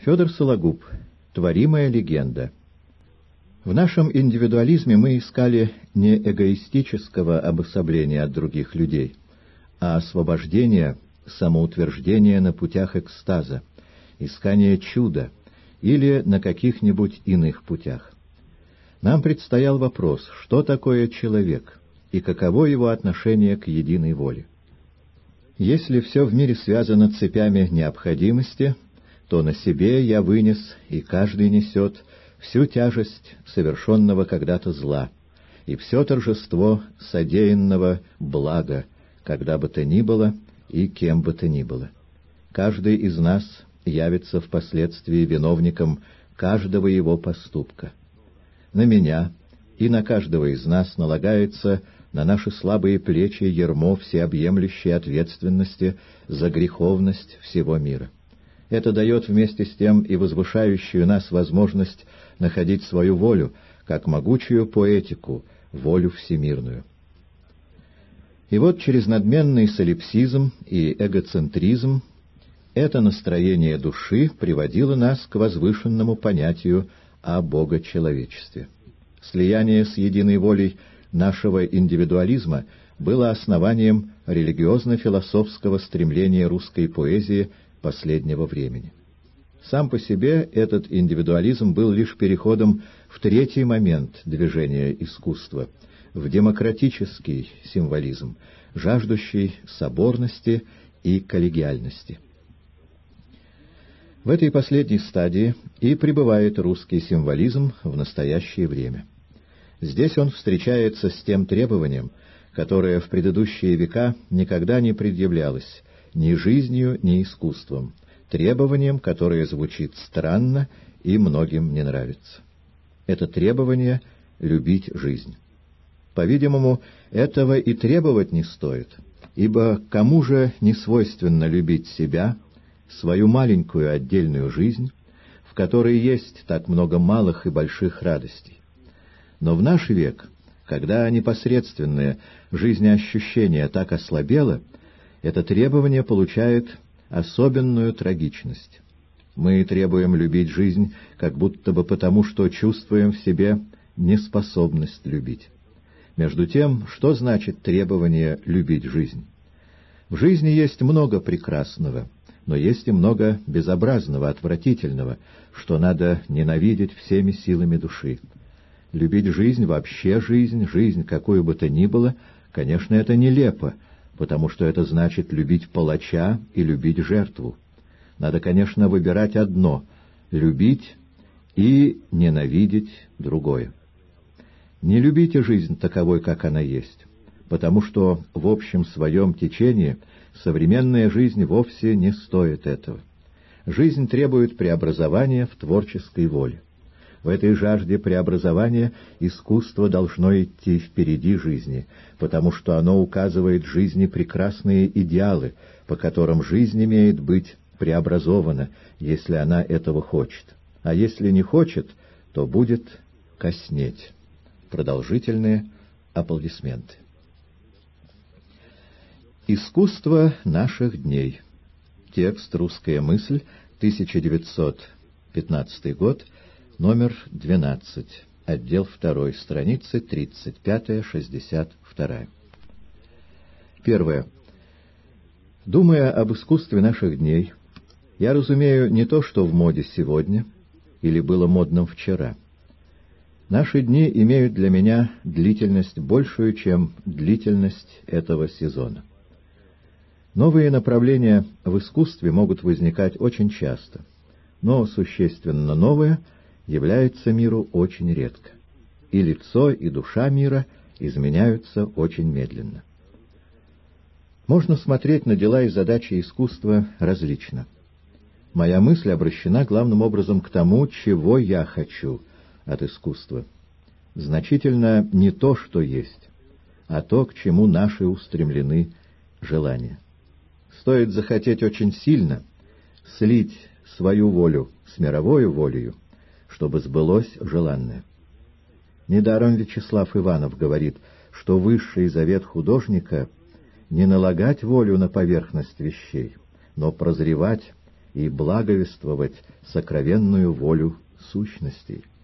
Федор Сологуб. Творимая легенда. В нашем индивидуализме мы искали не эгоистического обособления от других людей, а освобождения, самоутверждения на путях экстаза, искания чуда или на каких-нибудь иных путях. Нам предстоял вопрос, что такое человек и каково его отношение к единой воле. Если все в мире связано цепями необходимости, то на себе я вынес, и каждый несет, всю тяжесть совершенного когда-то зла и все торжество содеянного блага, когда бы то ни было и кем бы то ни было. Каждый из нас явится впоследствии виновником каждого его поступка. На меня и на каждого из нас налагается на наши слабые плечи ярмо всеобъемлющей ответственности за греховность всего мира. Это дает вместе с тем и возвышающую нас возможность находить свою волю, как могучую поэтику, волю всемирную. И вот через надменный солипсизм и эгоцентризм это настроение души приводило нас к возвышенному понятию о богочеловечестве. Слияние с единой волей нашего индивидуализма было основанием религиозно-философского стремления русской поэзии последнего времени. Сам по себе этот индивидуализм был лишь переходом в третий момент движения искусства, в демократический символизм, жаждущий соборности и коллегиальности. В этой последней стадии и пребывает русский символизм в настоящее время. Здесь он встречается с тем требованием, которое в предыдущие века никогда не предъявлялось ни жизнью, ни искусством, требованием, которое звучит странно и многим не нравится. Это требование — любить жизнь. По-видимому, этого и требовать не стоит, ибо кому же не свойственно любить себя, свою маленькую отдельную жизнь, в которой есть так много малых и больших радостей? Но в наш век, когда непосредственное жизнеощущение так ослабело, это требование получает особенную трагичность. Мы требуем любить жизнь, как будто бы потому, что чувствуем в себе неспособность любить. Между тем, что значит требование любить жизнь? В жизни есть много прекрасного, но есть и много безобразного, отвратительного, что надо ненавидеть всеми силами души. Любить жизнь, вообще жизнь, жизнь какую бы то ни было, конечно, это нелепо, потому что это значит любить палача и любить жертву. Надо, конечно, выбирать одно — любить и ненавидеть другое. Не любите жизнь таковой, как она есть, потому что в общем своем течении современная жизнь вовсе не стоит этого. Жизнь требует преобразования в творческой воле. В этой жажде преобразования искусство должно идти впереди жизни, потому что оно указывает жизни прекрасные идеалы, по которым жизнь имеет быть преобразована, если она этого хочет, а если не хочет, то будет коснеть. Продолжительные аплодисменты. Искусство наших дней. Текст «Русская мысль», 1915 год, номер 12, отдел 2, страницы 35-62. Первое. Думая об искусстве наших дней, я разумею не то, что в моде сегодня или было модным вчера. Наши дни имеют для меня длительность большую, чем длительность этого сезона. Новые направления в искусстве могут возникать очень часто, но существенно новое является миру очень редко, и лицо, и душа мира изменяются очень медленно. Можно смотреть на дела и задачи искусства различно. Моя мысль обращена главным образом к тому, чего я хочу от искусства. Значительно не то, что есть, а то, к чему наши устремлены желания. Стоит захотеть очень сильно слить свою волю с мировой волею, чтобы сбылось желанное. Недаром Вячеслав Иванов говорит, что высший завет художника — не налагать волю на поверхность вещей, но прозревать и благовествовать сокровенную волю сущностей.